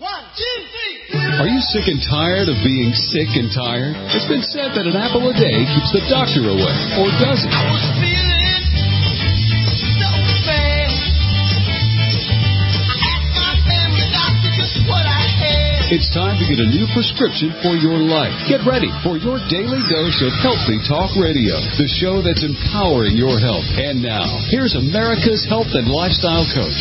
Are you sick and tired of being sick and tired? It's been said that an apple a day keeps the doctor away, or does it? It's time to get a new prescription for your life. Get ready for your daily dose of Healthy Talk Radio, the show that's empowering your health. And now, here's America's health and lifestyle coach.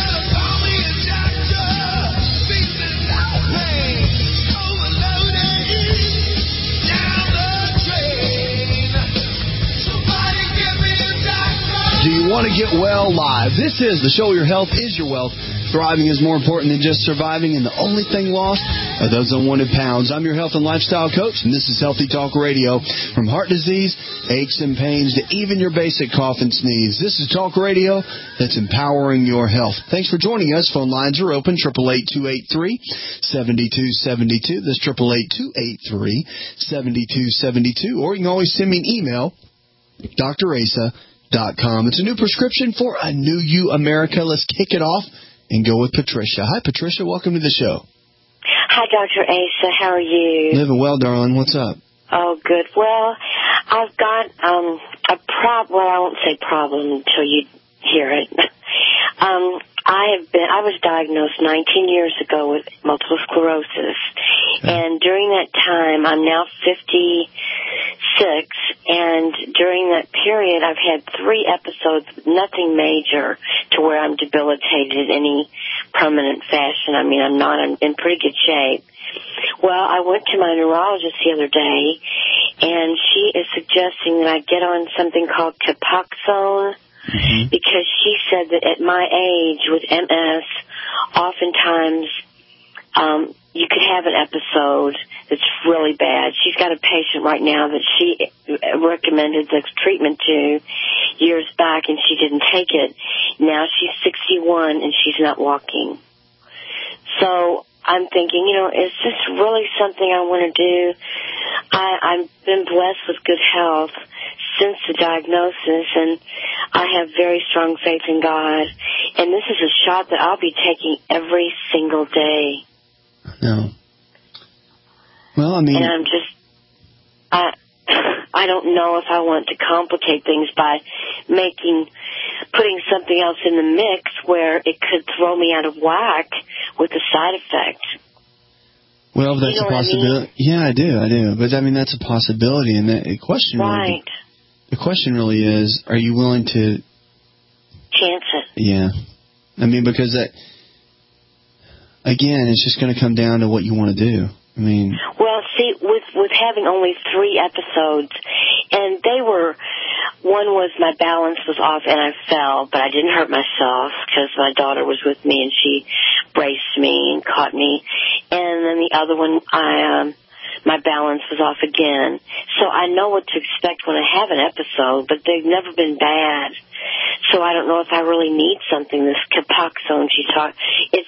Do you want to get well live? This is the show. Your health is your wealth. Thriving is more important than just surviving, and the only thing lost are those unwanted pounds. I'm your health and lifestyle coach, and this is Healthy Talk Radio. From heart disease, aches and pains, to even your basic cough and sneeze. This is Talk Radio that's empowering your health. Thanks for joining us. Phone lines are open, 888-283-7272. That's 888-283-7272. Or you can always send me an email, drasa.com. It's a new prescription for a new you, America. Let's kick it off and go with Patricia. Hi, Patricia. Welcome to the show. Hi, Dr. Asa. How are you? Living well, darling. What's up? Oh, good. Well, I've got a problem. Well, I won't say problem until you hear it. I was diagnosed 19 years ago with multiple sclerosis, and during that time, I'm now 56, and during that period, I've had 3 episodes, nothing major, to where I'm debilitated in any permanent fashion. I mean, I'm in pretty good shape. Well, I went to my neurologist the other day, and she is suggesting that I get on something called Capoxone, because she said that at my age with MS, oftentimes you could have an episode that's really bad. She's got a patient right now that she recommended the treatment to years back, and she didn't take it. Now she's 61, and she's not walking. So I'm thinking, is this really something I want to do? I've been blessed with good health since the diagnosis, and I have very strong faith in God. And this is a shot that I'll be taking every single day. No. Well, I mean... And I'm just... I don't know if I want to complicate things by putting something else in the mix where it could throw me out of whack with the side effect. Well, that's a possibility. I mean? Yeah, I do. But, I mean, that's a possibility. And the question right. The question really is, are you willing to... chance it? Yeah. I mean, because that... Again, it's just going to come down to what you want to do. I mean... Well, see, with having only 3 episodes, and they were... One was my balance was off and I fell, but I didn't hurt myself because my daughter was with me and she braced me and caught me. And then the other one, my balance was off again. So I know what to expect when I have an episode, but they've never been bad. So I don't know if I really need something, this Capoxone she talked. It's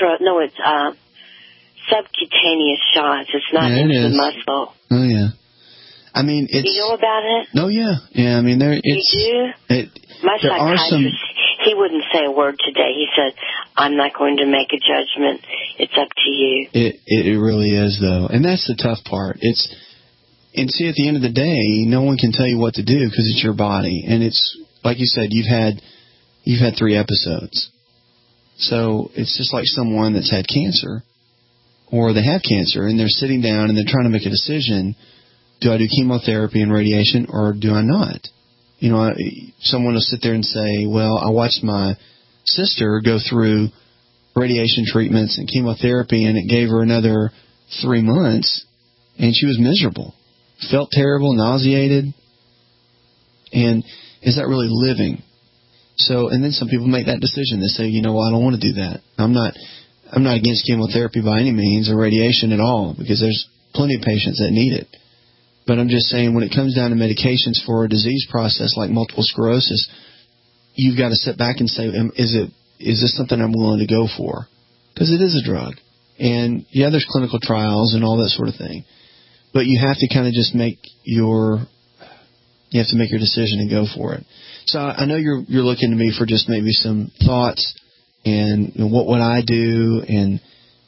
subcutaneous shots. It's not into the muscle. Oh, yeah. I mean, it's... Do you know about it? Oh, yeah. Yeah, I mean, You do? My psychiatrist, he wouldn't say a word today. He said, I'm not going to make a judgment. It's up to you. It really is, though. And that's the tough part. And see, at the end of the day, no one can tell you what to do because it's your body. And it's, like you said, you've had 3 episodes. So it's just like someone that's had cancer, or they have cancer, and they're sitting down and they're trying to make a decision. Do I do chemotherapy and radiation, or do I not? Someone will sit there and say, well, I watched my sister go through radiation treatments and chemotherapy, and it gave her another 3 months, and she was miserable, felt terrible, nauseated. And is that really living? So, and then some people make that decision. They say, I don't want to do that. I'm not against chemotherapy by any means, or radiation at all, because there's plenty of patients that need it. But I'm just saying, when it comes down to medications for a disease process like multiple sclerosis, you've got to sit back and say, is this something I'm willing to go for? Because it is a drug. And, yeah, there's clinical trials and all that sort of thing. But you have to kind of just make your decision and go for it. So I know you're looking to me for just maybe some thoughts and what would I do, and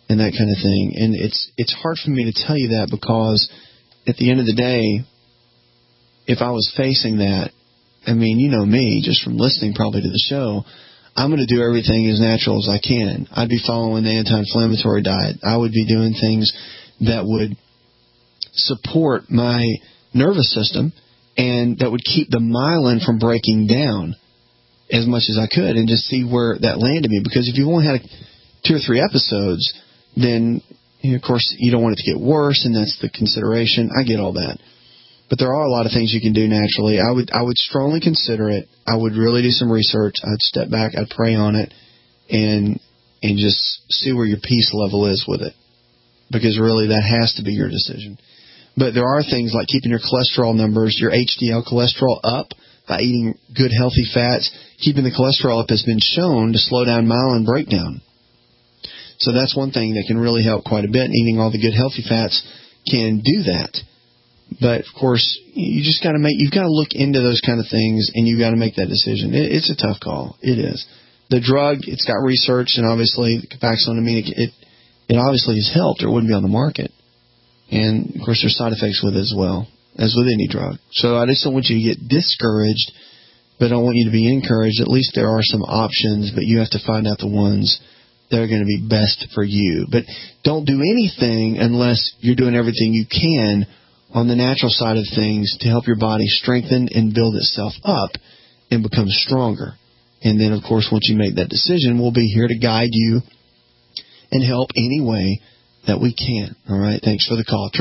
and that kind of thing. And it's hard for me to tell you that because at the end of the day, if I was facing that, I mean, you know me, just from listening probably to the show, I'm going to do everything as natural as I can. I'd be following the anti-inflammatory diet. I would be doing things that would support my nervous system and that would keep the myelin from breaking down as much as I could, and just see where that landed me. Because if you've only had 2 or 3 episodes, then, of course, you don't want it to get worse, and that's the consideration. I get all that. But there are a lot of things you can do naturally. I would strongly consider it. I would really do some research. I'd step back. I'd pray on it and just see where your peace level is with it. Because really that has to be your decision. But there are things like keeping your cholesterol numbers, your HDL cholesterol up by eating good, healthy fats. Keeping the cholesterol up has been shown to slow down myelin breakdown. So that's one thing that can really help quite a bit. And eating all the good, healthy fats can do that. But, of course, you've got to look into those kind of things, and you've got to make that decision. It's a tough call. It is. The drug, it's got research, and obviously, Copaxone, it obviously has helped, or it wouldn't be on the market. And, of course, there's side effects with it as well, as with any drug. So I just don't want you to get discouraged, but I want you to be encouraged. At least there are some options, but you have to find out the ones that are going to be best for you. But don't do anything unless you're doing everything you can on the natural side of things to help your body strengthen and build itself up and become stronger. And then, of course, once you make that decision, we'll be here to guide you and help any way that we can. All right? Thanks for the call.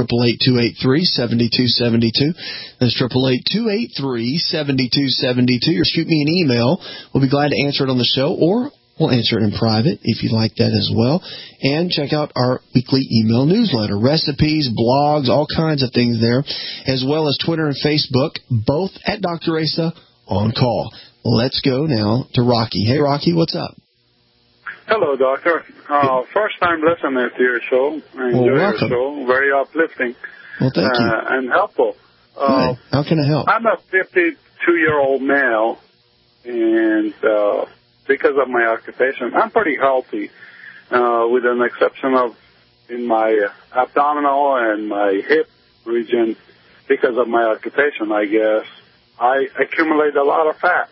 888-283-7272. That's 888-283-7272. Or shoot me an email. We'll be glad to answer it on the show, or we'll answer it in private if you'd like that as well. And check out our weekly email newsletter. Recipes, blogs, all kinds of things there, as well as Twitter and Facebook, both at Dr. Asa on call. Let's go now to Rocky. Hey, Rocky, what's up? Hello, Doctor. First time listening to your show. I enjoy your show. Very uplifting. Well, thank you. And helpful. How can I help? I'm a 52-year-old male, and because of my occupation, I'm pretty healthy, with an exception of in my abdominal and my hip region. Because of my occupation, I guess, I accumulate a lot of fat.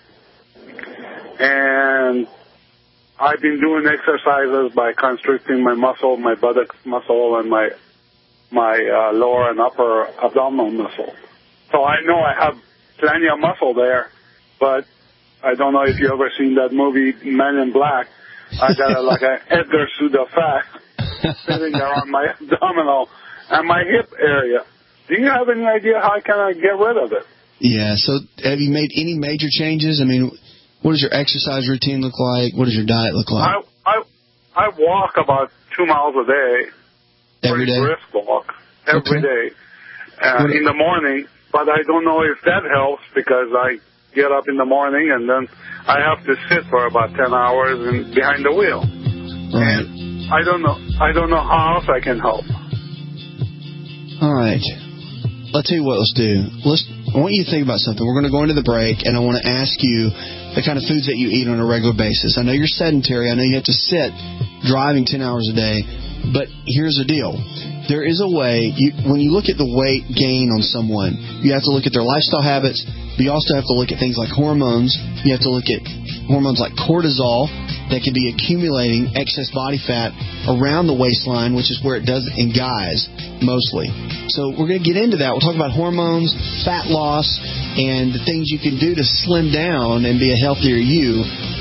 And I've been doing exercises by constricting my muscle, my buttocks muscle, and my lower and upper abdominal muscle. So I know I have plenty of muscle there, but I don't know if you ever seen that movie, Men in Black. I got like an Edgar suit of fat sitting there on my abdominal and my hip area. Do you have any idea how I can get rid of it? Yeah, so have you made any major changes? I mean, what does your exercise routine look like? What does your diet look like? I walk about 2 miles a day. Every day? Brisk walk. Every day. In the morning. But I don't know if that helps because I get up in the morning and then I have to sit for about 10 hours behind the wheel. Right. And I don't know how else I can help. All right. I'll tell you what, let's do. I want you to think about something. We're going to go into the break, and I want to ask you the kind of foods that you eat on a regular basis. I know you're sedentary. I know you have to sit driving 10 hours a day, but here's the deal. There is a way, when you look at the weight gain on someone, you have to look at their lifestyle habits, but you also have to look at things like hormones. You have to look at hormones like cortisol that can be accumulating excess body fat around the waistline, which is where it does in guys mostly. So we're going to get into that. We'll talk about hormones, fat loss, and the things you can do to slim down and be a healthier you.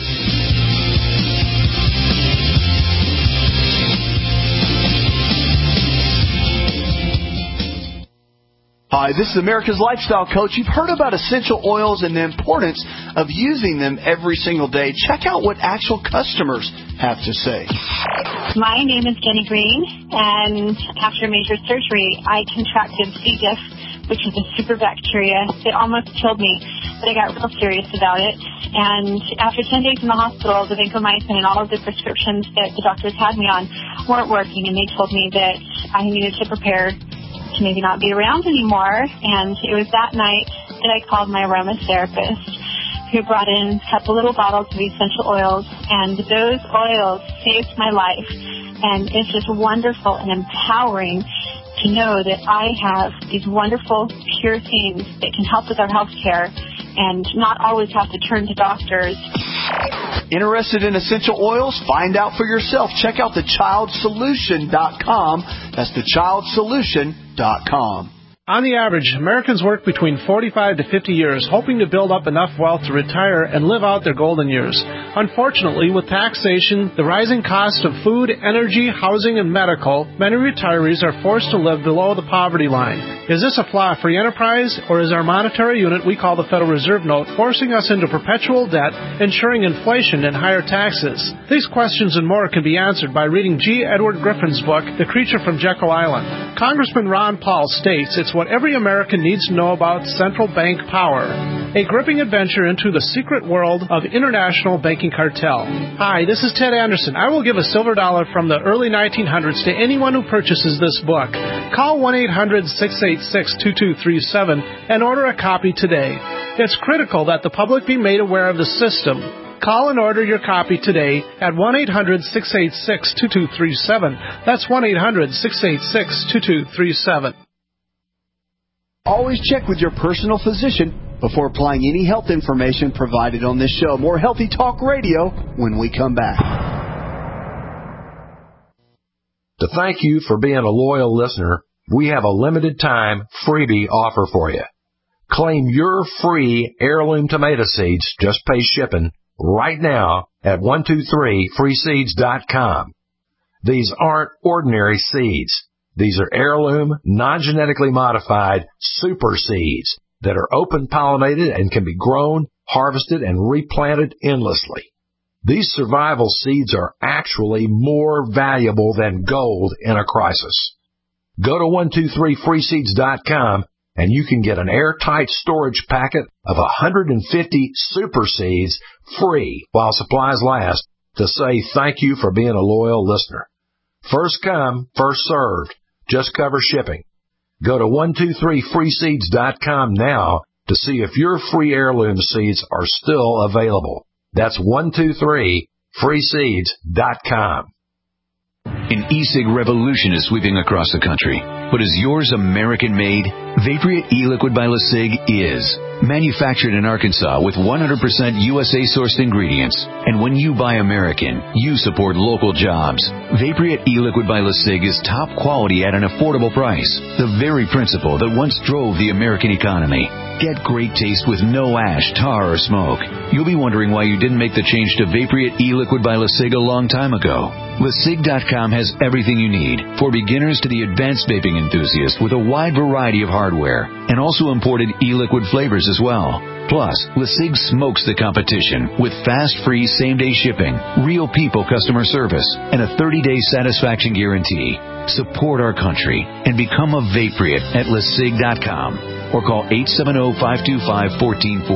Hi, this is America's Lifestyle Coach. You've heard about essential oils and the importance of using them every single day. Check out what actual customers have to say. My name is Jenny Green, and after major surgery, I contracted C. diff, which is a super bacteria. It almost killed me, but I got real serious about it. And after 10 days in the hospital, the vancomycin and all of the prescriptions that the doctors had me on weren't working, and they told me that I needed to prepare to maybe not be around anymore. And it was that night that I called my aromatherapist. who brought in a couple little bottles of essential oils, and those oils saved my life. And it's just wonderful and empowering to know that I have these wonderful, pure things that can help with our health care and not always have to turn to doctors. Interested in essential oils? Find out for yourself. Check out thechildsolution.com. That's thechildsolution.com. On the average, Americans work between 45 to 50 years, hoping to build up enough wealth to retire and live out their golden years. Unfortunately, with taxation, the rising cost of food, energy, housing, and medical, many retirees are forced to live below the poverty line. Is this a flaw-free enterprise, or is our monetary unit we call the Federal Reserve Note forcing us into perpetual debt, ensuring inflation and higher taxes? These questions and more can be answered by reading G. Edward Griffin's book, The Creature from Jekyll Island. Congressman Ron Paul states it's what every American needs to know about central bank power. A gripping adventure into the secret world of international banking cartel. Hi, this is Ted Anderson. I will give a silver dollar from the early 1900s to anyone who purchases this book. Call 1-800-686-2237 and order a copy today. It's critical that the public be made aware of the system. Call and order your copy today at 1-800-686-2237. That's 1-800-686-2237. Always check with your personal physician before applying any health information provided on this show. More Healthy Talk Radio when we come back. To thank you for being a loyal listener, we have a limited time freebie offer for you. Claim your free heirloom tomato seeds, just pay shipping, right now at 123freeseeds.com. These aren't ordinary seeds. These are heirloom, non-genetically modified super seeds that are open-pollinated and can be grown, harvested, and replanted endlessly. These survival seeds are actually more valuable than gold in a crisis. Go to 123freeseeds.com and you can get an airtight storage packet of 150 super seeds free while supplies last to say thank you for being a loyal listener. First come, first served. Just cover shipping. Go to 123freeseeds.com now to see if your free heirloom seeds are still available. That's 123freeseeds.com. An e-cig revolution is sweeping across the country. But is yours American-made? Vaporeat e-liquid by LeSig is. Manufactured in Arkansas with 100% USA-sourced ingredients. And when you buy American, you support local jobs. Vaporeat e-liquid by LeSig is top quality at an affordable price. The very principle that once drove the American economy. Get great taste with no ash, tar, or smoke. You'll be wondering why you didn't make the change to Vaporeat e-liquid by LeSig a long time ago. LeSig.com has everything you need, for beginners to the advanced vaping enthusiast, with a wide variety of hardware, and also imported e-liquid flavors as well. Plus, LeSig smokes the competition with fast, free, same-day shipping, real people customer service, and a 30-day satisfaction guarantee. Support our country and become a Vaporeat at LeSig.com or call 870-525-1440,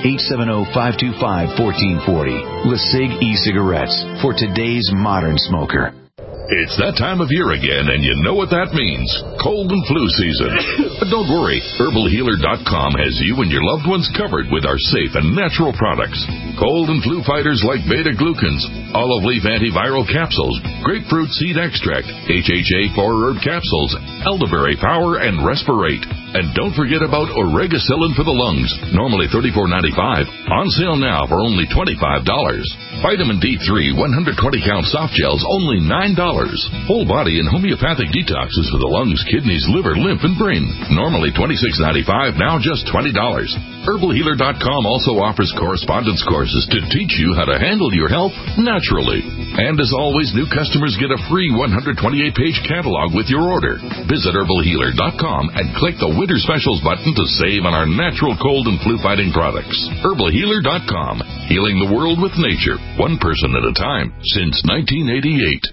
870-525-1440. LeSig e-cigarettes for today's modern smoker. It's that time of year again, and you know what that means. Cold and flu season. But don't worry. HerbalHealer.com has you and your loved ones covered with our safe and natural products. Cold and flu fighters like beta-glucans, olive leaf antiviral capsules, grapefruit seed extract, HHA 4-herb capsules, elderberry power, and Respirate. And don't forget about Oregacillin for the lungs, normally $34.95, on sale now for only $25. Vitamin D3 120-count soft gels, only $9. Whole body and homeopathic detoxes for the lungs, kidneys, liver, lymph, and brain, normally $26.95, now just $20. HerbalHealer.com also offers correspondence courses to teach you how to handle your health naturally. And as always, new customers get a free 128-page catalog with your order. Visit HerbalHealer.com and click the Winter Specials button to save on our natural cold and flu-fighting products. HerbalHealer.com, healing the world with nature, one person at a time, since 1988.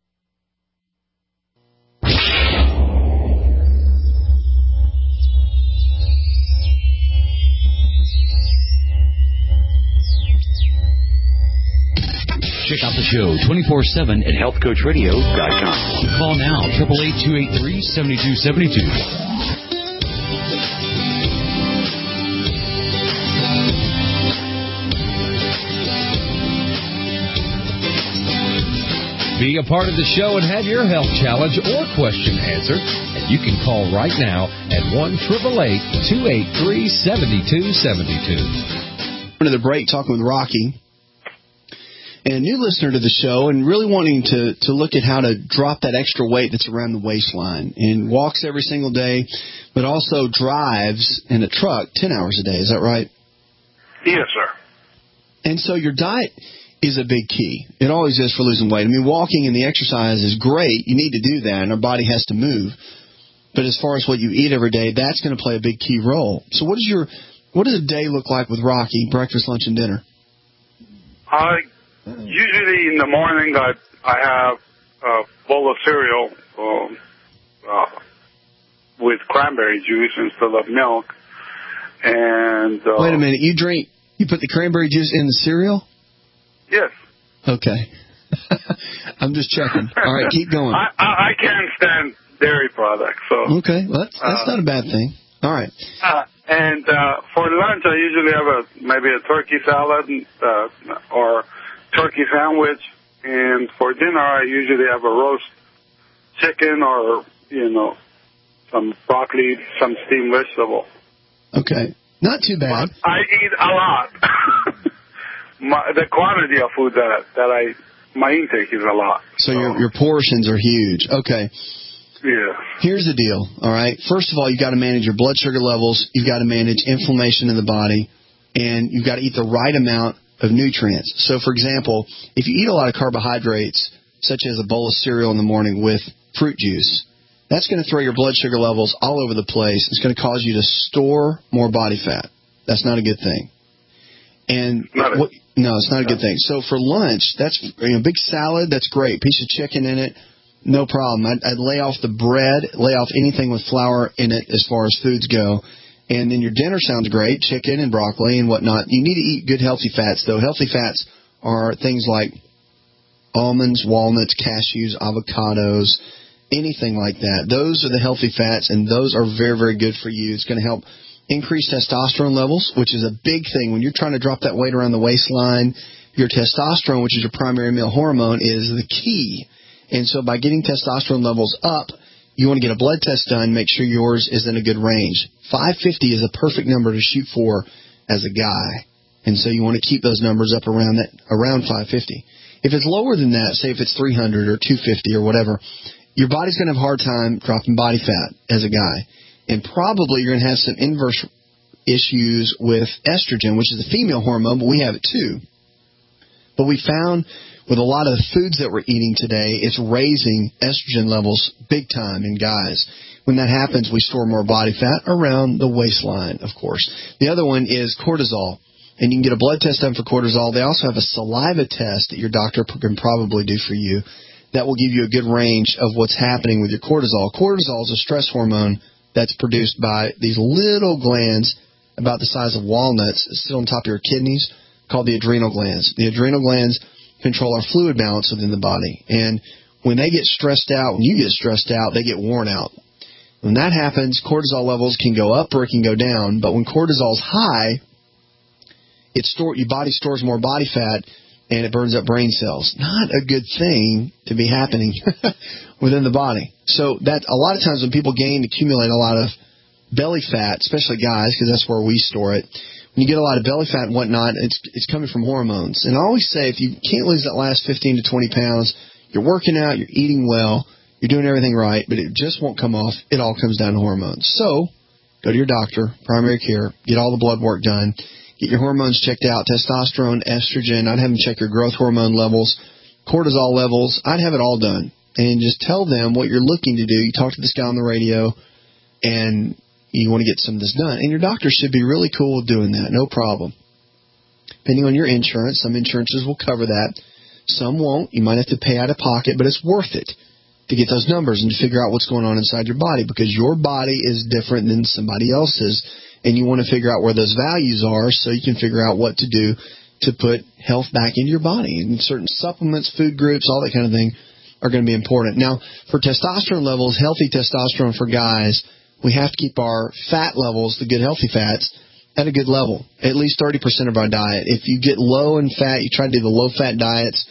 Check out the show 24/7 at healthcoachradio.com. Call now, 888-283-7272. Be a part of the show and have your health challenge or question answered. And you can call right now at 1-888-283-7272. To the break, talking with Rocky, and a new listener to the show, and really wanting to look at how to drop that extra weight that's around the waistline, and walks every single day, but also drives in a truck 10 hours a day. Is that right? Yes, sir. And so your diet is a big key. It always is for losing weight. I mean, walking and the exercise is great. You need to do that, and our body has to move. But as far as what you eat every day, that's going to play a big key role. So what does a day look like with Rocky, breakfast, lunch, and dinner? Usually in the morning, I have a bowl of cereal with cranberry juice instead of milk. And wait a minute, you put the cranberry juice in the cereal? Yes. Okay. I'm just checking. All right, keep going. I can't stand dairy products. So okay, well, that's not a bad thing. All right. And for lunch, I usually have maybe a turkey salad or turkey sandwich. And for dinner, I usually have a roast chicken or, some broccoli, some steamed vegetable. Okay. Not too bad. But I eat a lot. The quantity of food my intake is a lot. So your portions are huge. Okay. Yeah. Here's the deal, all right? First of all, you've got to manage your blood sugar levels. You've got to manage inflammation in the body. And you've got to eat the right amount of nutrients. So, for example, if you eat a lot of carbohydrates, such as a bowl of cereal in the morning with fruit juice, that's going to throw your blood sugar levels all over the place. It's going to cause you to store more body fat. That's not a good thing. And no, it's not a good thing. So for lunch, that's big salad. That's great. Piece of chicken in it, no problem. I'd lay off the bread, lay off anything with flour in it as far as foods go. And then your dinner sounds great, chicken and broccoli and whatnot. You need to eat good healthy fats, though. Healthy fats are things like almonds, walnuts, cashews, avocados, anything like that. Those are the healthy fats, and those are very, very good for you. It's going to help increase testosterone levels, which is a big thing. When you're trying to drop that weight around the waistline, your testosterone, which is your primary male hormone, is the key. And so by getting testosterone levels up, you want to get a blood test done, make sure yours is in a good range. 550 is a perfect number to shoot for as a guy. And so you want to keep those numbers up around 550. If it's lower than that, say if it's 300 or 250 or whatever, your body's going to have a hard time dropping body fat as a guy. And probably you're going to have some inverse issues with estrogen, which is a female hormone, but we have it too. But we found with a lot of the foods that we're eating today, it's raising estrogen levels big time in guys. When that happens, we store more body fat around the waistline, of course. The other one is cortisol. And you can get a blood test done for cortisol. They also have a saliva test that your doctor can probably do for you that will give you a good range of what's happening with your cortisol. Cortisol is a stress hormone that's produced by these little glands about the size of walnuts that sit on top of your kidneys called the adrenal glands. The adrenal glands control our fluid balance within the body. And when they get stressed out, when you get stressed out, they get worn out. When that happens, cortisol levels can go up or it can go down. But when cortisol's high, your body stores more body fat and it burns up brain cells. Not a good thing to be happening within the body. So that a lot of times when people accumulate a lot of belly fat, especially guys, because that's where we store it, when you get a lot of belly fat and whatnot, it's coming from hormones. And I always say if you can't lose that last 15 to 20 pounds, you're working out, you're eating well, you're doing everything right, but it just won't come off. It all comes down to hormones. So go to your doctor, primary care, get all the blood work done, get your hormones checked out, testosterone, estrogen. I'd have them check your growth hormone levels, cortisol levels. I'd have it all done. And just tell them what you're looking to do. You talk to this guy on the radio, and you want to get some of this done. And your doctor should be really cool with doing that, no problem. Depending on your insurance, some insurances will cover that. Some won't. You might have to pay out of pocket, but it's worth it to get those numbers and to figure out what's going on inside your body, because your body is different than somebody else's, and you want to figure out where those values are so you can figure out what to do to put health back into your body. And certain supplements, food groups, all that kind of thing are going to be important. Now, for testosterone levels, healthy testosterone for guys, we have to keep our fat levels, the good healthy fats, at a good level, at least 30% of our diet. If you get low in fat, you try to do the low-fat diets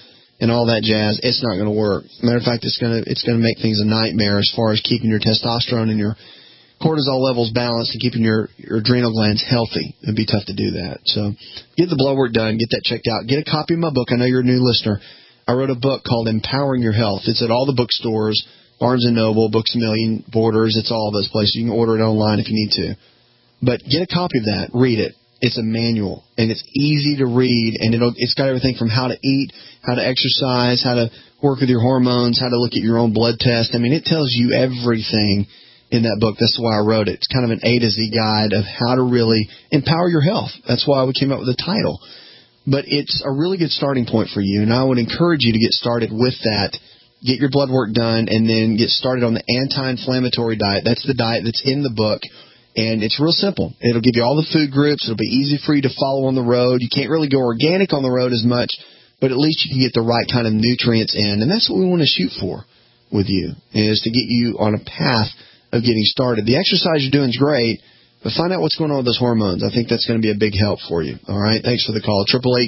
and all that jazz, it's not going to work. Matter of fact, it's going to make things a nightmare as far as keeping your testosterone and your cortisol levels balanced and keeping your adrenal glands healthy. It'd be tough to do that. So get the blood work done. Get that checked out. Get a copy of my book. I know you're a new listener. I wrote a book called Empowering Your Health. It's at all the bookstores, Barnes & Noble, Books A Million, Borders. It's all those places. You can order it online if you need to. But get a copy of that. Read it. It's a manual, and it's easy to read, and it's got everything from how to eat, how to exercise, how to work with your hormones, how to look at your own blood test. I mean, it tells you everything in that book. That's why I wrote it. It's kind of an A to Z guide of how to really empower your health. That's why we came up with the title. But it's a really good starting point for you, and I would encourage you to get started with that. Get your blood work done, and then get started on the anti-inflammatory diet. That's the diet that's in the book. And it's real simple. It'll give you all the food groups. It'll be easy for you to follow on the road. You can't really go organic on the road as much, but at least you can get the right kind of nutrients in. And that's what we want to shoot for with you, is to get you on a path of getting started. The exercise you're doing is great, but find out what's going on with those hormones. I think that's going to be a big help for you. All right? Thanks for the call.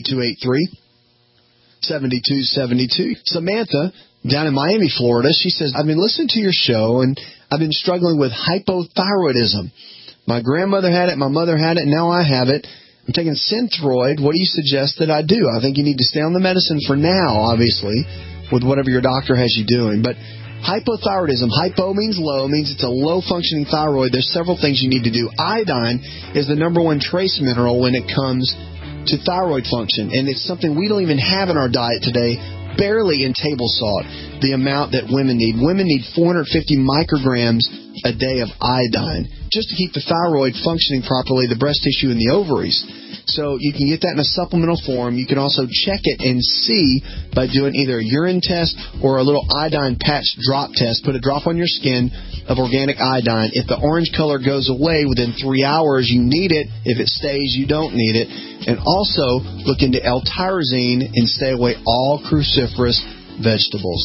888-283-7272. Samantha, down in Miami, Florida, she says, I've been listening to your show, and I've been struggling with hypothyroidism. My grandmother had it, my mother had it, and now I have it. I'm taking Synthroid. What do you suggest that I do? I think you need to stay on the medicine for now, obviously, with whatever your doctor has you doing. But hypothyroidism, hypo means low, means it's a low-functioning thyroid. There's several things you need to do. Iodine is the number one trace mineral when it comes to thyroid function, and it's something we don't even have in our diet today, barely in table salt, the amount that women need. Women need 450 micrograms a day of iodine just to keep the thyroid functioning properly, the breast tissue and the ovaries. So you can get that in a supplemental form. You can also check it and see by doing either a urine test or a little iodine patch drop test. Put a drop on your skin of organic iodine. If the orange color goes away within 3 hours, you need it. If it stays, you don't need it. And also look into L-tyrosine and stay away all cruciferous vegetables.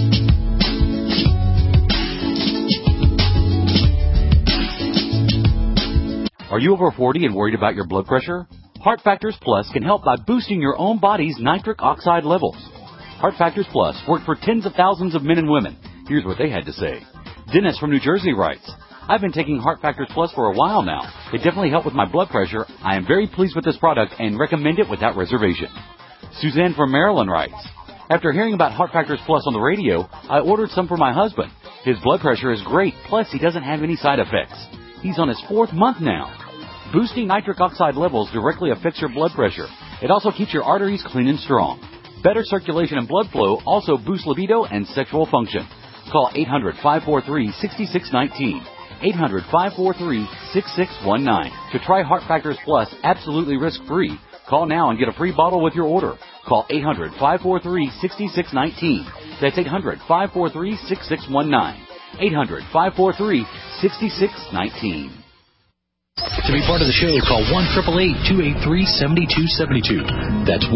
Are you over 40 and worried about your blood pressure? Heart Factors Plus can help by boosting your own body's nitric oxide levels. Heart Factors Plus worked for tens of thousands of men and women. Here's what they had to say. Dennis from New Jersey writes, I've been taking Heart Factors Plus for a while now. It definitely helped with my blood pressure. I am very pleased with this product and recommend it without reservation. Suzanne from Maryland writes, after hearing about Heart Factors Plus on the radio, I ordered some for my husband. His blood pressure is great, plus he doesn't have any side effects. He's on his 4th month now. Boosting nitric oxide levels directly affects your blood pressure. It also keeps your arteries clean and strong. Better circulation and blood flow also boosts libido and sexual function. Call 800-543-6619. 800-543-6619. To try Heart Factors Plus absolutely risk-free, call now and get a free bottle with your order. Call 800-543-6619. That's 800-543-6619. 800-543-6619. To be part of the show, call 1-888-283-7272. That's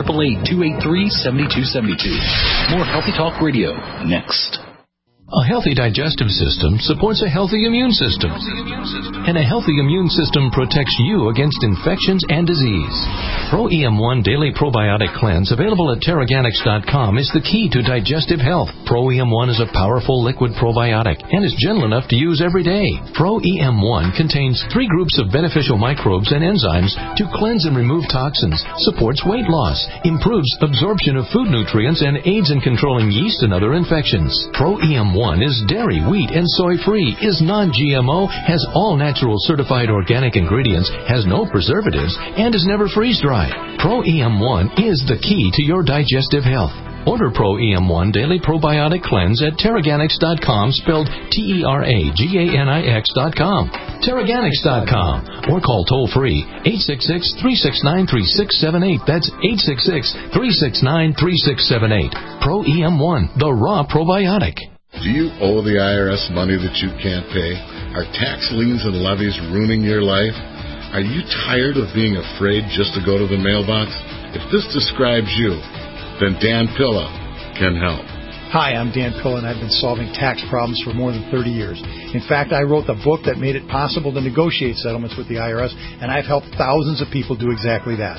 1-888-283-7272. More Healthy Talk Radio next. A healthy digestive system supports a healthy immune system. And a healthy immune system protects you against infections and disease. Pro-EM1 Daily Probiotic Cleanse, available at Teraganix.com, is the key to digestive health. Pro-EM1 is a powerful liquid probiotic and is gentle enough to use every day. Pro-EM1 contains 3 groups of beneficial microbes and enzymes to cleanse and remove toxins, supports weight loss, improves absorption of food nutrients, and aids in controlling yeast and other infections. Pro-EM1 is dairy, wheat, and soy-free, is non-GMO, has all natural certified organic ingredients, has no preservatives, and is never freeze-dried. Pro-EM1 is the key to your digestive health. Order Pro-EM1 Daily Probiotic Cleanse at Teraganix.com, spelled Teraganix.com. Teraganix.com. Or call toll-free 866-369-3678. That's 866-369-3678. Pro-EM1, the raw probiotic. Do you owe the IRS money that you can't pay? Are tax liens and levies ruining your life? Are you tired of being afraid just to go to the mailbox? If this describes you, then Dan Pilla can help. Hi, I'm Dan Pilla, and I've been solving tax problems for more than 30 years. In fact, I wrote the book that made it possible to negotiate settlements with the IRS, and I've helped thousands of people do exactly that.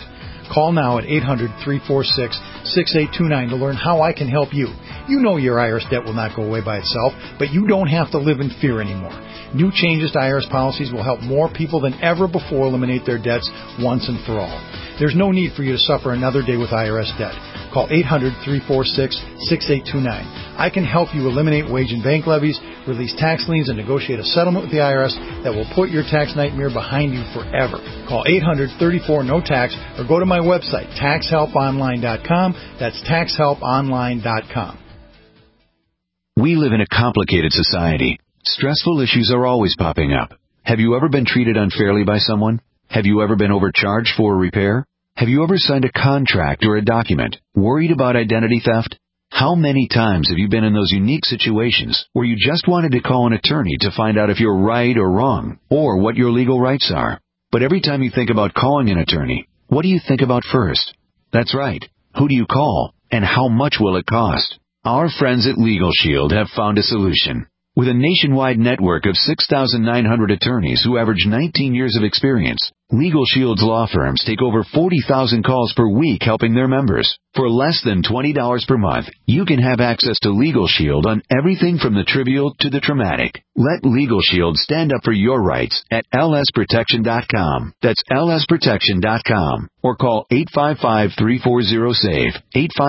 Call now at 800-346-6829 to learn how I can help you. You know your IRS debt will not go away by itself, but you don't have to live in fear anymore. New changes to IRS policies will help more people than ever before eliminate their debts once and for all. There's no need for you to suffer another day with IRS debt. Call 800-346-6829. I can help you eliminate wage and bank levies, release tax liens, and negotiate a settlement with the IRS that will put your tax nightmare behind you forever. Call 800-34-NO-TAX or go to my website, taxhelponline.com. That's taxhelponline.com. We live in a complicated society. Stressful issues are always popping up. Have you ever been treated unfairly by someone? Have you ever been overcharged for a repair? Have you ever signed a contract or a document worried about identity theft? How many times have you been in those unique situations where you just wanted to call an attorney to find out if you're right or wrong, or what your legal rights are? But every time you think about calling an attorney, what do you think about first? That's right. Who do you call, and how much will it cost? Our friends at Legal Shield have found a solution. With a nationwide network of 6,900 attorneys who average 19 years of experience, Legal Shield's law firms take over 40,000 calls per week helping their members. For less than $20 per month, you can have access to Legal Shield on everything from the trivial to the traumatic. Let Legal Shield stand up for your rights at lsprotection.com. That's lsprotection.com. Or call 855-340-SAVE,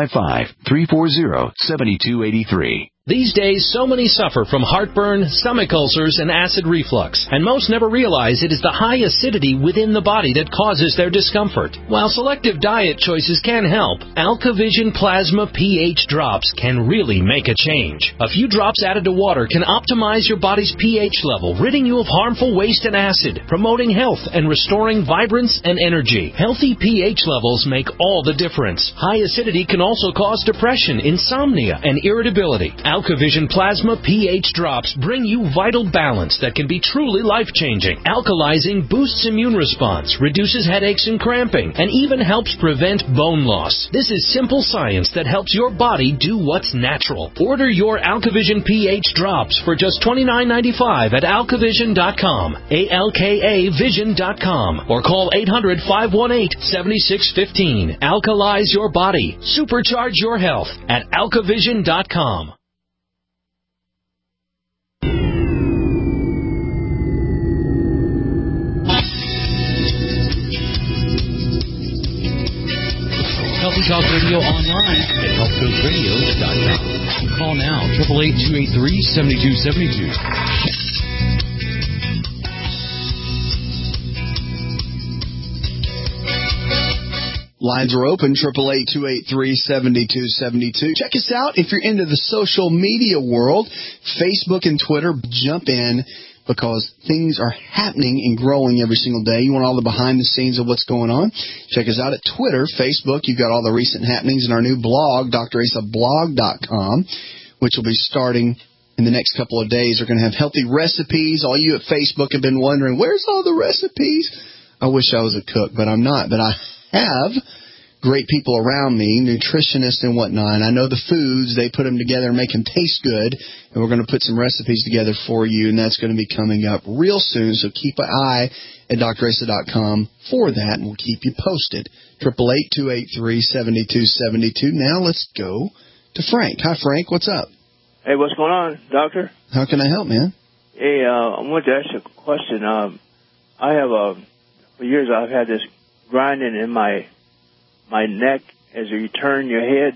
855-340-7283. These days, so many suffer from heartburn, stomach ulcers, and acid reflux, and most never realize it is the high acidity within the body that causes their discomfort. While selective diet choices can help, AlkaVision Plasma pH drops can really make a change. A few drops added to water can optimize your body's pH level, ridding you of harmful waste and acid, promoting health and restoring vibrance and energy. Healthy pH levels make all the difference. High acidity can also cause depression, insomnia, and irritability. AlkaVision Plasma pH drops bring you vital balance that can be truly life-changing. Alkalizing boosts immune response, reduces headaches and cramping, and even helps prevent bone loss. This is simple science that helps your body do what's natural. Order your AlkaVision pH drops for just $29.95 at alkavision.com, ALKAvision.com, or call 800-518-7615. Alkalize your body. Supercharge your health at alkavision.com. Healthy Talk Radio online at healthcoachradio.com. Call now, 888-283-7272. Lines are open, 888-283-7272. Check us out if you're into the social media world, Facebook and Twitter. Jump in because things are happening and growing every single day. You want all the behind the scenes of what's going on? Check us out at Twitter, Facebook. You've got all the recent happenings in our new blog, drasablog.com, which will be starting in the next couple of days. We're going to have healthy recipes. All you at Facebook have been wondering, where's all the recipes? I wish I was a cook, but I'm not. But I have great people around me, nutritionists and whatnot, and I know the foods. They put them together and make them taste good, and we're going to put some recipes together for you, and that's going to be coming up real soon, so keep an eye at drasa.com for that, and we'll keep you posted. 888-283-7272. Now let's go to Frank. Hi, Frank. What's up? Hey, what's going on, doctor? How can I help, man? Hey, I wanted to ask you a question. I have, for years, I've had this grinding in my neck as you turn your head.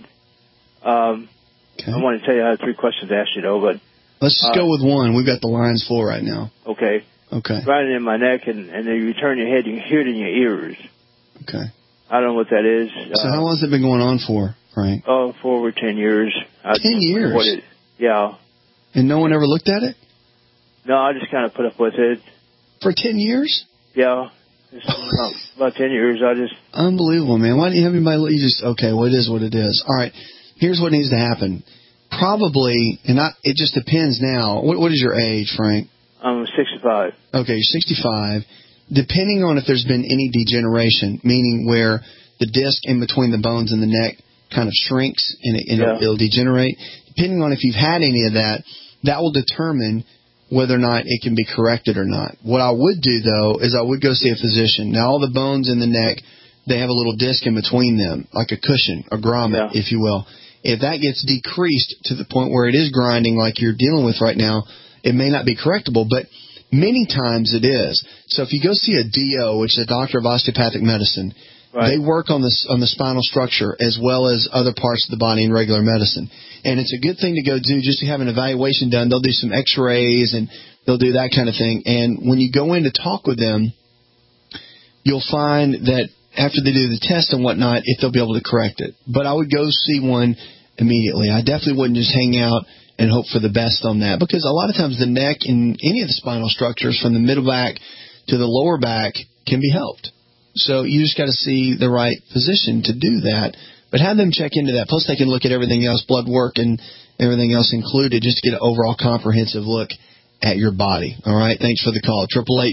Okay. I want to tell you I have 3 questions to ask you, though, but... Let's just go with one. We've got the lines full right now. Okay. Okay. Grinding in my neck, and then you turn your head, you can hear it in your ears. Okay. I don't know what that is. So how long has it been going on for, Frank? Oh, for over 10 years. 10 years? Yeah. And no one ever looked at it? No, I just kind of put up with it. For 10 years? Yeah. About 10 years, I just... Unbelievable, man. Why didn't you have anybody... You just... Okay, well, it is what it is. All right. Here's what needs to happen. Probably, and it just depends now. What is your age, Frank? I'm 65. Okay, you're 65. Depending on if there's been any degeneration, meaning where the disc in between the bones and the neck kind of shrinks and it'll degenerate, depending on if you've had any of that, that will determine whether or not it can be corrected or not. What I would do, though, is I would go see a physician. Now, all the bones in the neck they have a little disc in between them, like a cushion, a grommet, if you will. If that gets decreased to the point where it is grinding like you're dealing with right now, it may not be correctable, but many times it is. So if you go see a DO, which is a doctor of osteopathic medicine, they work on the spinal structure as well as other parts of the body in regular medicine. And it's a good thing to go do just to have an evaluation done. They'll do some x-rays and they'll do that kind of thing. And when you go in to talk with them, you'll find that after they do the test and whatnot, if they'll be able to correct it. But I would go see one immediately. I definitely wouldn't just hang out and hope for the best on that, because a lot of times the neck and any of the spinal structures from the middle back to the lower back can be helped. So you just got to see the right position to do that. But have them check into that. Plus they can look at everything else, blood work and everything else included, just to get an overall comprehensive look at your body. All right, thanks for the call.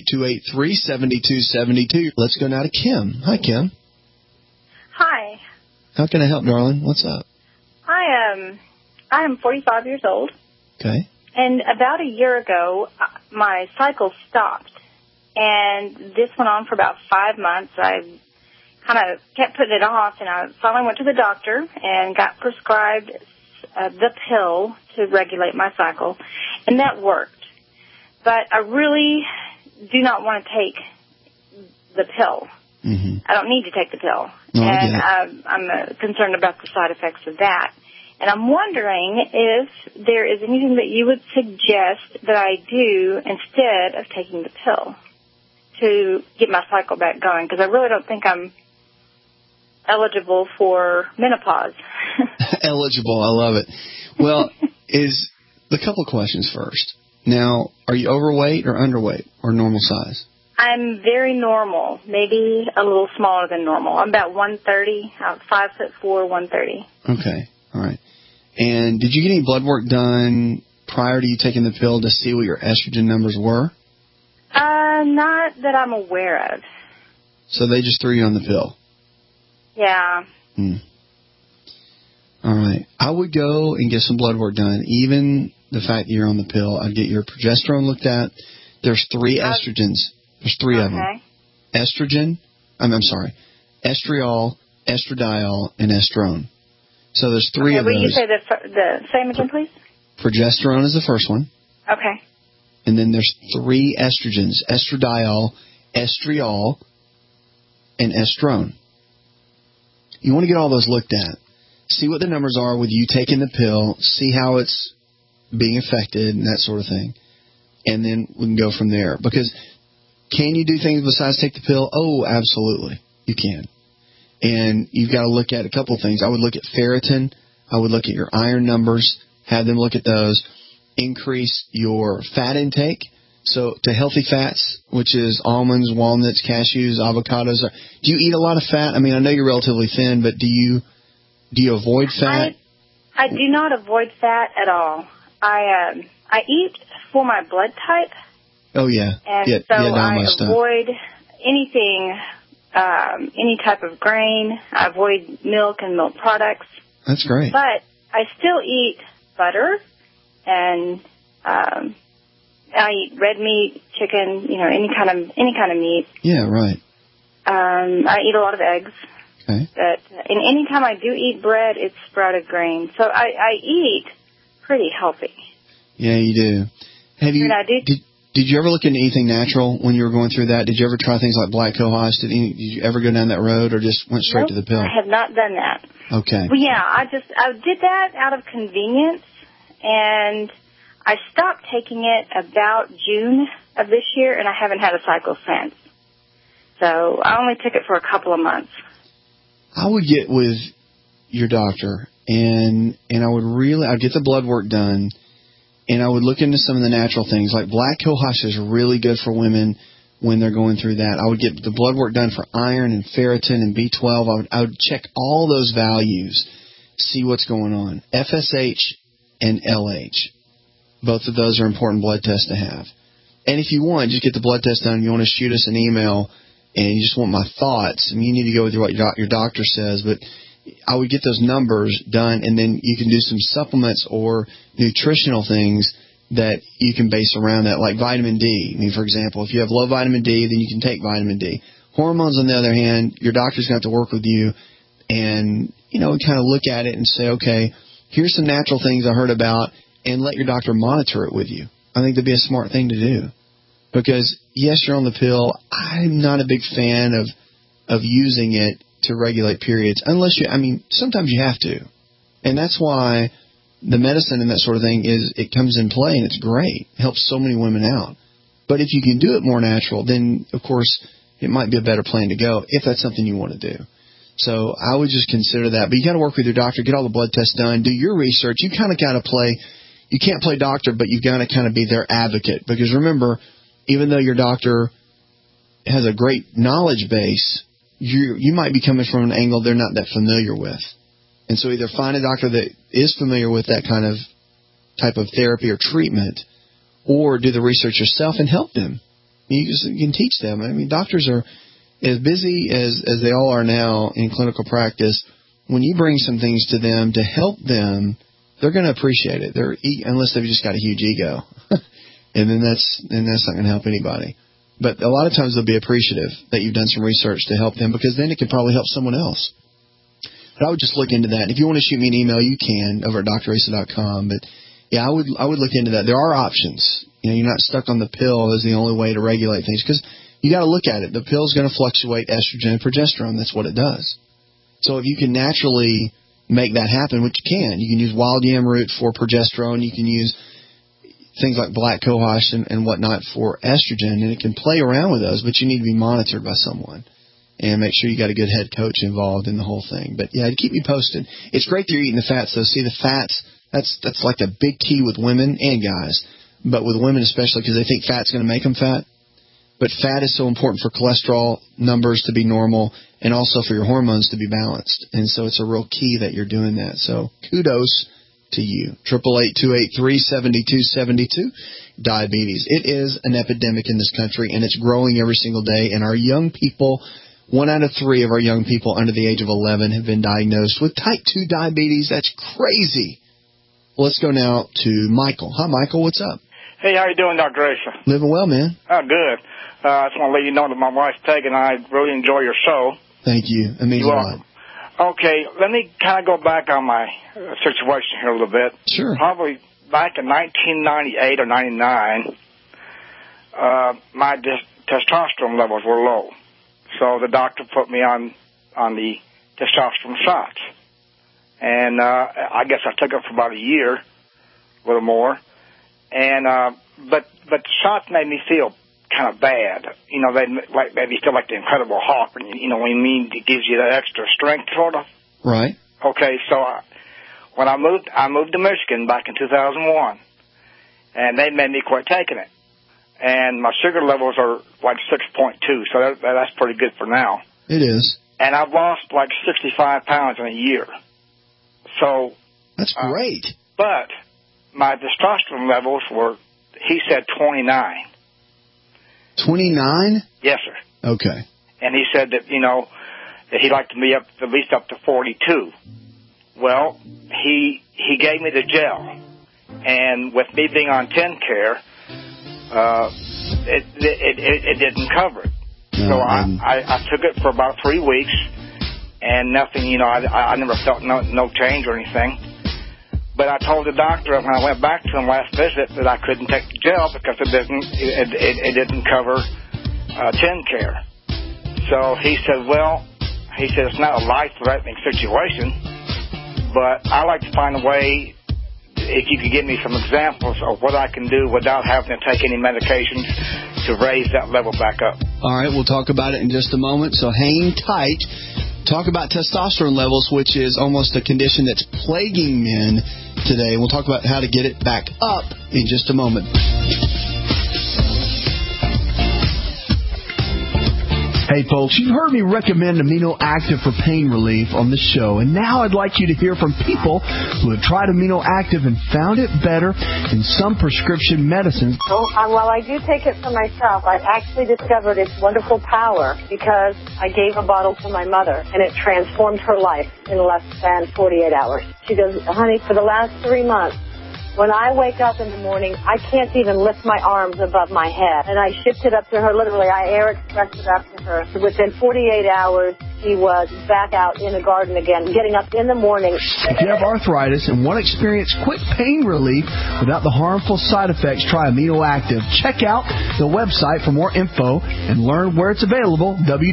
888-283-7272. Let's go now to Kim. Hi, Kim. Hi. How can I help, darling? What's up? I am 45 years old. Okay. And about a year ago, my cycle stopped. And this went on for about 5 months. I kind of kept putting it off, and I finally went to the doctor and got prescribed the pill to regulate my cycle, and that worked. But I really do not want to take the pill. Mm-hmm. I don't need to take the pill. I'm concerned about the side effects of that. And I'm wondering if there is anything that you would suggest that I do instead of taking the pill to get my cycle back going, because I really don't think I'm eligible for menopause. Eligible, I love it. Well, is the couple questions first. Now, are you overweight or underweight or normal size? I'm very normal, maybe a little smaller than normal. I'm about 130, 5'4", 130. Okay, all right. And did you get any blood work done prior to you taking the pill to see what your estrogen numbers were? Not that I'm aware of. So they just threw you on the pill? Yeah. All right. I would go and get some blood work done. Even the fact that you're on the pill, I'd get your progesterone looked at. There's 3 estrogens. There's 3 of them. Estrogen, estriol, estradiol, and estrone. So there's 3 of those. Will you say the same again, please? Progesterone is the first one. Okay. And then there's 3 estrogens, estradiol, estriol, and estrone. You want to get all those looked at. See what the numbers are with you taking the pill, see how it's being affected and that sort of thing. And then we can go from there. Because can you do things besides take the pill? Oh, absolutely. You can. And you've got to look at a couple of things. I would look at ferritin. I would look at your iron numbers, have them look at those. Increase your fat intake. So to healthy fats, which is almonds, walnuts, cashews, avocados. Do you eat a lot of fat? I mean, I know you're relatively thin, but do you avoid fat? I do not avoid fat at all. I eat for my blood type. Oh, yeah. And I avoid anything, any type of grain. I avoid milk and milk products. That's great. But I still eat butter, and I eat red meat, chicken, any kind of meat. Yeah, right. I eat a lot of eggs. Okay. But any time I do eat bread, it's sprouted grain. So I eat pretty healthy. Yeah, you do. Have you? Did you ever look into anything natural when you were going through that? Did you ever try things like black cohosh? Did you ever go down that road, or just went straight to the pill? I have not done that. Okay. Well, yeah, I did that out of convenience, and I stopped taking it about June of this year, and I haven't had a cycle since. So I only took it for a couple of months. I would get with your doctor, and I'd get the blood work done, and I would look into some of the natural things. Like black cohosh is really good for women when they're going through that. I would get the blood work done for iron and ferritin and B12. I would check all those values, see what's going on. FSH and LH. Both of those are important blood tests to have. And if you want, just get the blood test done. You want to shoot us an email, and you just want my thoughts. I mean, you need to go with what your doctor says, but I would get those numbers done, and then you can do some supplements or nutritional things that you can base around that, like vitamin D. I mean, for example, if you have low vitamin D, then you can take vitamin D. Hormones, on the other hand, your doctor's going to have to work with you and, kind of look at it and say, okay, here's some natural things I heard about, and let your doctor monitor it with you. I think that'd be a smart thing to do. Because, yes, you're on the pill. I'm not a big fan of using it to regulate periods. Unless sometimes you have to. And that's why the medicine and that sort of thing it comes in play, and it's great. It helps so many women out. But if you can do it more natural, then, of course, it might be a better plan to go if that's something you want to do. So I would just consider that. But you got to work with your doctor, get all the blood tests done, do your research. You kind of got to play. You can't play doctor, but you've got to kind of be their advocate. Because remember, even though your doctor has a great knowledge base, you might be coming from an angle they're not that familiar with. And so either find a doctor that is familiar with that kind of type of therapy or treatment, or do the research yourself and help them. You can teach them. Doctors are as busy as they all are now in clinical practice. When you bring some things to them to help them, they're going to appreciate it. Unless they've just got a huge ego. And then that's not going to help anybody. But a lot of times they'll be appreciative that you've done some research to help them, because then it could probably help someone else. But I would just look into that. If you want to shoot me an email, you can over at drasa.com. But yeah, I would look into that. There are options. You're not stuck on the pill as the only way to regulate things, because you got to look at it. The pill's going to fluctuate estrogen and progesterone. That's what it does. So if you can naturally make that happen, which you can use wild yam root for progesterone. You can use things like black cohosh and whatnot for estrogen, and it can play around with those, but you need to be monitored by someone. And make sure you got a good head coach involved in the whole thing. But yeah, keep me posted. It's great that you're eating the fats, though. See, the fats, that's like a big key with women and guys, but with women especially, because they think fat's going to make them fat. But fat is so important for cholesterol numbers to be normal, and also for your hormones to be balanced. And so it's a real key that you're doing that. So kudos to you. 888-283-7272. Diabetes. It is an epidemic in this country, and it's growing every single day. And our young people, 1 out of 3 of our young people under the age of 11 have been diagnosed with type 2 diabetes. That's crazy. Let's go now to Michael. Hi, Michael. What's up? Hey, how you doing, Dr. Asha? Living well, man. Oh, good. I just want to let you know that my wife's Peg and I really enjoy your show. Thank you. It means a lot. Okay, let me kind of go back on my situation here a little bit. Sure. Probably back in 1998 or 99, my testosterone levels were low. So the doctor put me on the testosterone shots. And I guess I took it for about a year, a little more. And but the shots made me feel kind of bad. They made me feel like the Incredible Hulk. When it gives you that extra strength, sort of. Right. Okay, so when I moved to Michigan back in 2001, and they made me quit taking it. And my sugar levels are like 6.2, so that's pretty good for now. It is. And I've lost like 65 pounds in a year. So that's great. But my testosterone levels were, he said, 29. 29? Yes, sir. Okay. And he said that, that he'd like to be at least up to 42. Well, he gave me the gel. And with me being on TennCare, it didn't cover it. No, so I took it for about 3 weeks, and nothing, I never felt no change or anything. But I told the doctor when I went back to him last visit that I couldn't take the gel because it didn't cover TennCare. So he said, it's not a life-threatening situation, but I like to find a way, if you could give me some examples of what I can do without having to take any medications to raise that level back up. All right, we'll talk about it in just a moment, so hang tight. Talk about testosterone levels, which is almost a condition that's plaguing men today. We'll talk about how to get it back up in just a moment. Hey folks, you've heard me recommend Amino Active for pain relief on this show, and now I'd like you to hear from people who have tried Amino Active and found it better than some prescription medicines. While I do take it for myself, I've actually discovered its wonderful power because I gave a bottle to my mother, and it transformed her life in less than 48 hours. She goes, honey, for the last 3 months, When I wake up in the morning, I can't even lift my arms above my head. And I shipped it up to her, literally, I air expressed it up to her. So within 48 hours, she was back out in the garden again, getting up in the morning. If you have arthritis and want to experience quick pain relief without the harmful side effects, try Amino Active. Check out the website for more info and learn where it's available,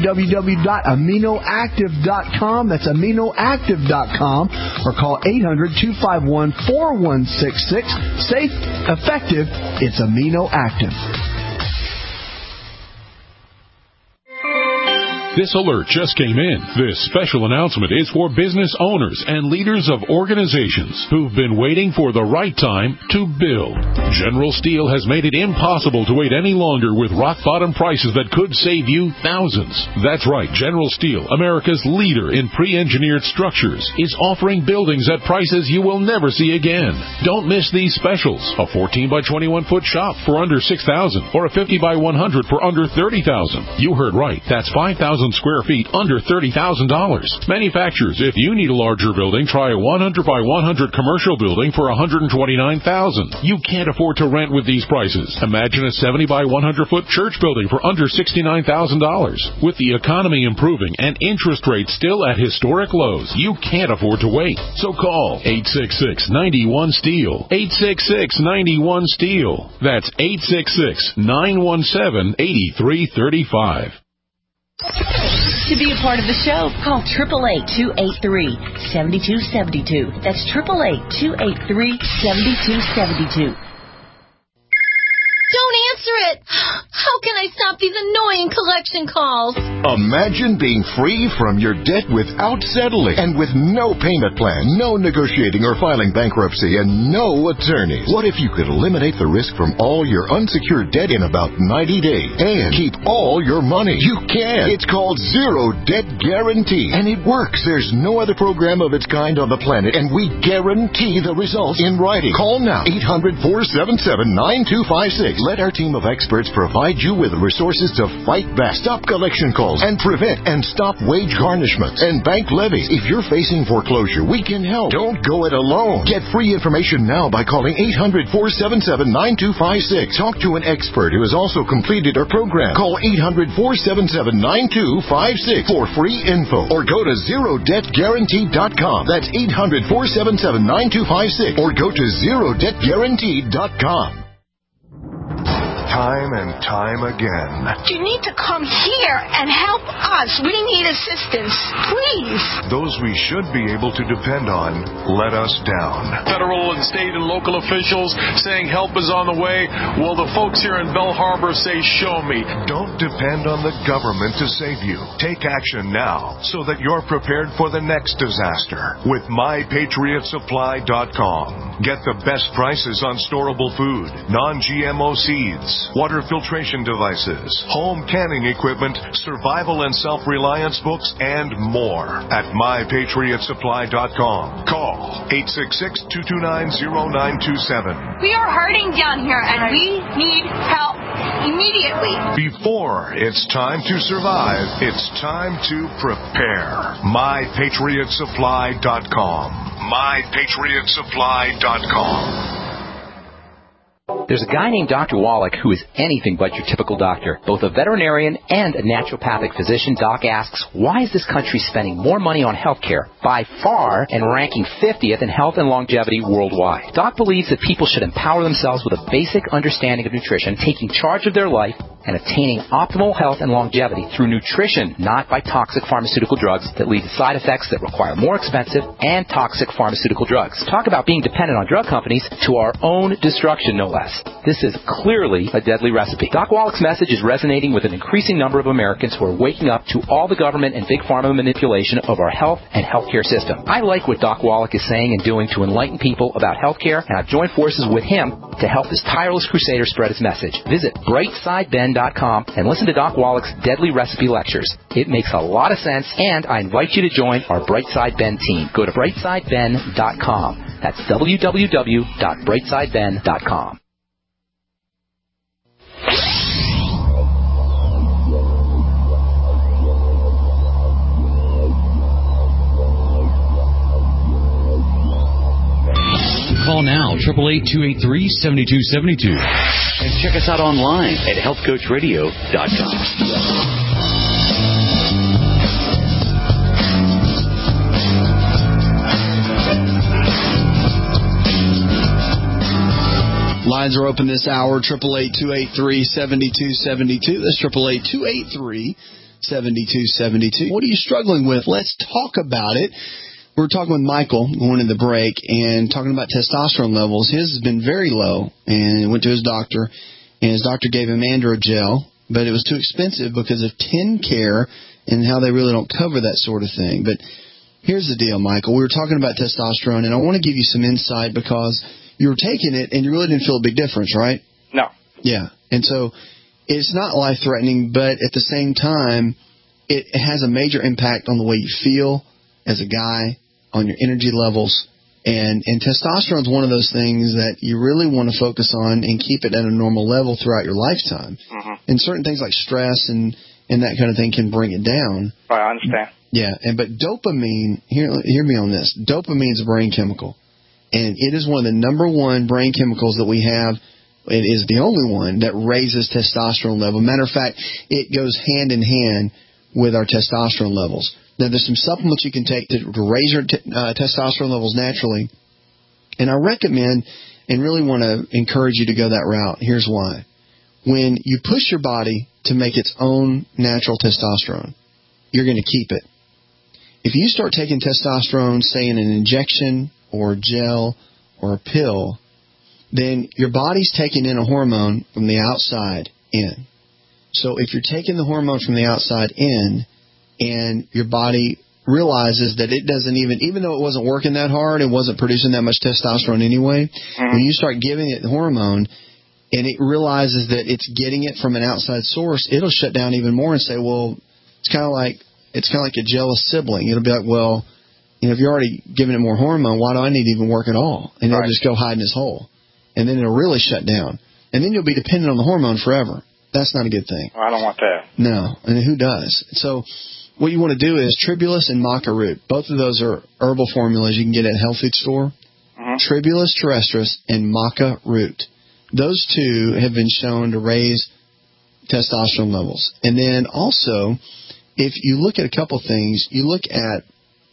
www.aminoactive.com. That's aminoactive.com, or call 800-251-4166. Safe, effective, it's Amino Active. This alert just came in. This special announcement is for business owners and leaders of organizations who've been waiting for the right time to build. General Steel has made it impossible to wait any longer with rock-bottom prices that could save you thousands. That's right, General Steel, America's leader in pre-engineered structures, is offering buildings at prices you will never see again. Don't miss these specials. A 14 by 21 foot shop for under $6,000 or a 50 by 100 for under $30,000. You heard right. That's 5,000 square feet under $30,000. Manufacturers, if you need a larger building, try a 100 by 100 commercial building for $129,000. You can't afford to rent with these prices. Imagine a 70 by 100 foot church building for under $69,000. With the economy improving and interest rates still at historic lows, you can't afford to wait. So call 866-91-STEEL. 866-91-STEEL. That's 866-917-8335. To be a part of the show, call 888-283-7272. That's 888-283-7272. Don't answer it! How can I stop these annoying collection calls? Imagine being free from your debt without settling and with no payment plan, no negotiating or filing bankruptcy, and no attorneys. What if you could eliminate the risk from all your unsecured debt in about 90 days and keep all your money? You can. It's called Zero Debt Guarantee, and it works. There's no other program of its kind on the planet, and we guarantee the results in writing. Call now, 800-477-9256. Let our team of experts provide you with the resources to fight back, stop collection calls, and prevent and stop wage garnishments and bank levies. If you're facing foreclosure, we can help. Don't go it alone. Get free information now by calling 800-477-9256. Talk to an expert who has also completed our program. Call 800-477-9256 for free info, or go to ZeroDebtGuarantee.com. That's 800-477-9256, or go to ZeroDebtGuarantee.com. Time and time again. You need to come here and help us. We need assistance. Please. Those we should be able to depend on let us down. Federal and state and local officials saying help is on the way. Well, the folks here in Bell Harbor say, show me. Don't depend on the government to save you. Take action now so that you're prepared for the next disaster with MyPatriotSupply.com. Get the best prices on storable food, non-GMO seeds, water filtration devices, home canning equipment, survival and self-reliance books, and more at MyPatriotSupply.com. Call 866-229-0927. We are hurting down here, and we need help immediately. Before it's time to survive, it's time to prepare. MyPatriotSupply.com. MyPatriotSupply.com. There's a guy named Dr. Wallach who is anything but your typical doctor. Both a veterinarian and a naturopathic physician, Doc asks, why is this country spending more money on health care by far and ranking 50th in health and longevity worldwide? Doc believes that people should empower themselves with a basic understanding of nutrition, taking charge of their life, and attaining optimal health and longevity through nutrition, not by toxic pharmaceutical drugs that lead to side effects that require more expensive and toxic pharmaceutical drugs. Talk about being dependent on drug companies to our own destruction, no less. This is clearly a deadly recipe. Doc Wallach's message is resonating with an increasing number of Americans who are waking up to all the government and big pharma manipulation of our health and healthcare system. I like what Doc Wallach is saying and doing to enlighten people about healthcare, and I've joined forces with him to help this tireless crusader spread his message. Visit BrightSideBen.com and listen to Doc Wallach's Deadly Recipe lectures. It makes a lot of sense, and I invite you to join our Brightside Ben team. Go to BrightSideBen.com. That's www.BrightSideBen.com. Call Call now, 888-283-7272. And check us out online at healthcoachradio.com. Lines are open this hour, 888-283-7272. That's 888-283-7272. What are you struggling with? Let's talk about it. We were talking with Michael going in the break and talking about testosterone levels. His has been very low, and he went to his doctor, and his doctor gave him Androgel, but it was too expensive because of TennCare and how they really don't cover that sort of thing. But here's the deal, Michael. We were talking about testosterone, and I want to give you some insight because you were taking it, and you really didn't feel a big difference, right? No. Yeah. And so it's not life-threatening, but at the same time, it has a major impact on the way you feel as a guy, on your energy levels. And testosterone is one of those things that you really want to focus on and keep it at a normal level throughout your lifetime. Mm-hmm. And certain things like stress and that kind of thing can bring it down. I understand. Yeah. But dopamine, hear me on this. Dopamine is a brain chemical. And it is one of the number one brain chemicals that we have. It is the only one that raises testosterone level. Matter of fact, it goes hand in hand with our testosterone levels. Now, there's some supplements you can take to raise your testosterone levels naturally. And I recommend and really want to encourage you to go that route. Here's why. When you push your body to make its own natural testosterone, you're going to keep it. If you start taking testosterone, say in an injection or gel or a pill, then your body's taking in a hormone from the outside in. So if you're taking the hormone from the outside in and your body realizes that it doesn't even though it wasn't working that hard, it wasn't producing that much testosterone anyway, when you start giving it the hormone and it realizes that it's getting it from an outside source, it'll shut down even more and say, well, it's kind of like a jealous sibling. It'll be like, well, if you're already giving it more hormone, why do I need to even work at all? And it'll just go hide in his hole. And then it'll really shut down. And then you'll be dependent on the hormone forever. That's not a good thing. Well, I don't want that. No. And who does? So what you want to do is Tribulus and Maca root. Both of those are herbal formulas you can get at a health food store. Mm-hmm. Tribulus terrestris and Maca root. Those two have been shown to raise testosterone levels. And then also, if you look at a couple things, you look at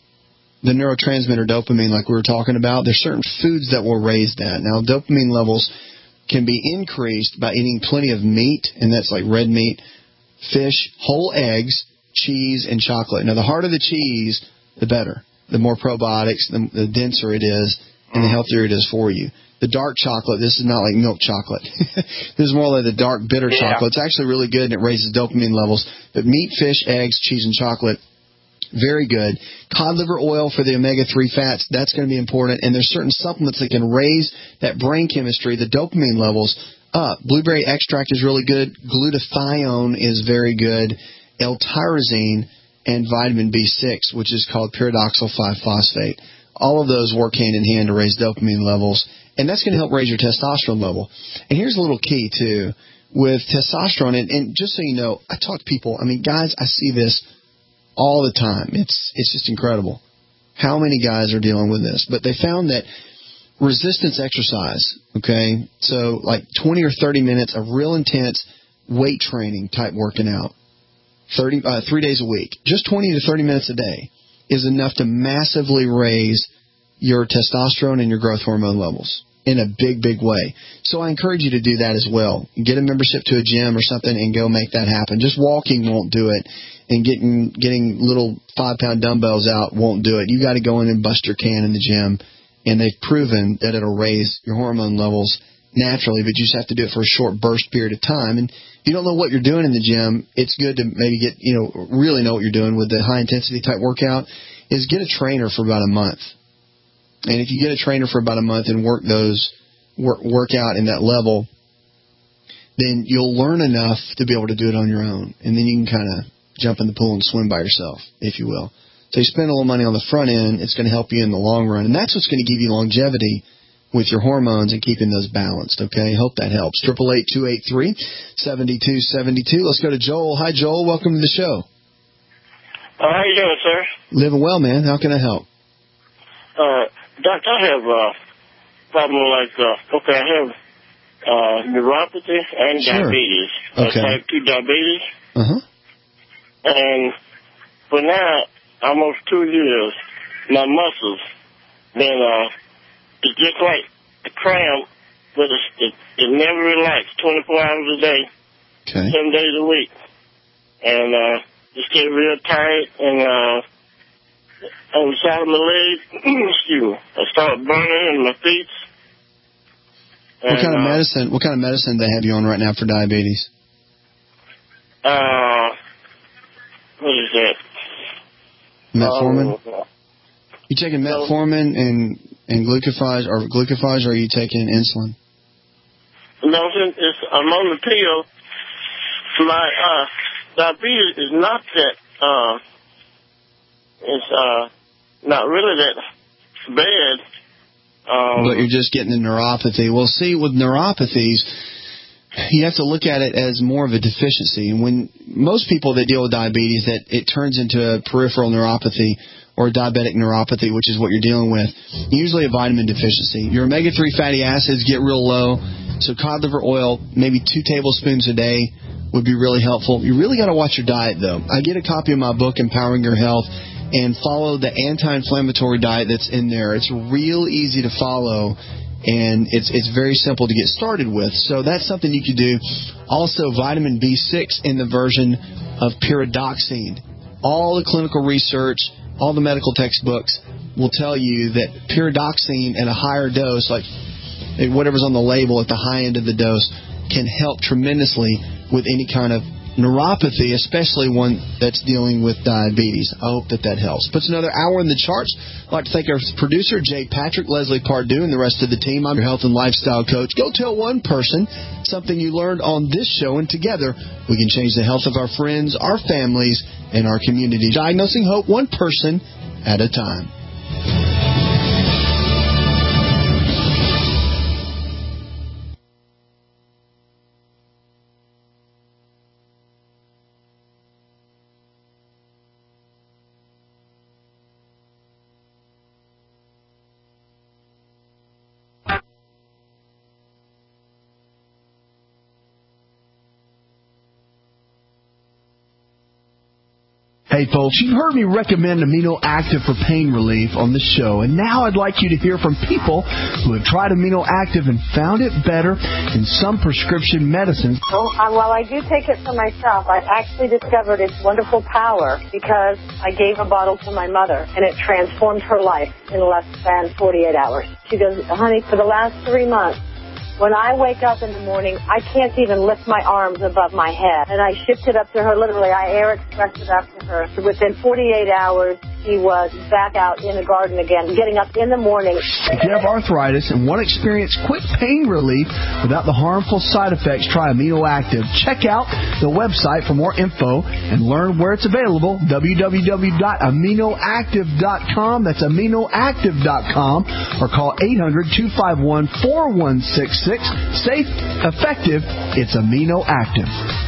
the neurotransmitter dopamine like we were talking about, there's certain foods that will raise that. Now, dopamine levels can be increased by eating plenty of meat, and that's like red meat, fish, whole eggs, cheese, and chocolate. Now, the harder the cheese, the better. The more probiotics, the denser it is, and the healthier it is for you. The dark chocolate, this is not like milk chocolate. This is more like the dark, bitter chocolate. It's actually really good, and it raises dopamine levels. But meat, fish, eggs, cheese, and chocolate, very good. Cod liver oil for the omega-3 fats, that's going to be important. And there's certain supplements that can raise that brain chemistry, the dopamine levels, up. Blueberry extract is really good. Glutathione is very good. L-tyrosine and vitamin B6, which is called pyridoxal 5-phosphate. All of those work hand in hand to raise dopamine levels. And that's going to help raise your testosterone level. And here's a little key, too, with testosterone. And just so you know, I talk to people. I mean, guys, I see this all the time. It's just incredible how many guys are dealing with this. But they found that resistance exercise, okay, so like 20 or 30 minutes of real intense weight training type working out, 3 days a week, just 20 to 30 minutes a day is enough to massively raise your testosterone and your growth hormone levels in a big, big way. So I encourage you to do that as well. Get a membership to a gym or something and go make that happen. Just walking won't do it, and getting little 5-pound dumbbells out won't do it. You got to go in and bust your can in the gym, and they've proven that it'll raise your hormone levels naturally, but you just have to do it for a short burst period of time. And if you don't know what you're doing in the gym, it's good to maybe really know what you're doing with the high intensity type workout, is get a trainer for about a month. And if you get a trainer for about a month and work out in that level, then you'll learn enough to be able to do it on your own. And then you can kind of jump in the pool and swim by yourself, if you will. So you spend a little money on the front end, it's going to help you in the long run. And that's what's going to give you longevity with your hormones and keeping those balanced, okay? Hope that helps. 888-283-7272. Let's go to Joel. Hi, Joel. Welcome to the show. How you doing, sir? Living well, man. How can I help? Doctor, I have problem like, I have neuropathy and diabetes. Okay. Type 2 diabetes. Uh-huh. And for now, almost 2 years, my muscles, it's just like a cramp, but it never relaxes 24 hours a day, 7 days a week. And just get real tight, and on the side of my leg, excuse me, I start burning in my feet. What kind of medicine? What kind of medicine they have you on right now for diabetes? What is that? Metformin. You taking metformin and glucophage, or are you taking insulin? No, I'm on the pill. My diabetes is not that. It's not really that bad. But you're just getting the neuropathy. Well, see, with neuropathies, you have to look at it as more of a deficiency. And when most people that deal with diabetes, that it turns into a peripheral neuropathy or diabetic neuropathy, which is what you're dealing with, usually a vitamin deficiency. Your omega-3 fatty acids get real low, so cod liver oil, maybe 2 tablespoons a day would be really helpful. You really got to watch your diet, though. I get a copy of my book, Empowering Your Health, and follow the anti-inflammatory diet that's in there. It's real easy to follow, and it's very simple to get started with. So that's something you could do. Also, vitamin B6 in the version of pyridoxine. All the clinical research, all the medical textbooks will tell you that pyridoxine at a higher dose, like whatever's on the label at the high end of the dose, can help tremendously with any kind of neuropathy, especially one that's dealing with diabetes. I hope that helps. Puts another hour in the charts. I'd like to thank our producer, Jay Patrick, Leslie Pardue, and the rest of the team. I'm your health and lifestyle coach. Go tell one person something you learned on this show, and together we can change the health of our friends, our families, and our communities. Diagnosing Hope, one person at a time. Hey folks, you've heard me recommend Amino Active for pain relief on the show, and now I'd like you to hear from people who have tried Amino Active and found it better than some prescription medicines. While I do take it for myself, I've actually discovered its wonderful power because I gave a bottle to my mother, and it transformed her life in less than 48 hours. She goes, honey, for the last 3 months, when I wake up in the morning, I can't even lift my arms above my head. And I shipped it up to her, literally. I air expressed it up to her. So within 48 hours, she was back out in the garden again, getting up in the morning. If you have arthritis and want to experience quick pain relief without the harmful side effects, try Amino Active. Check out the website for more info and learn where it's available, www.aminoactive.com. That's aminoactive.com, or call 800-251-4166. Safe, effective, it's Amino Active.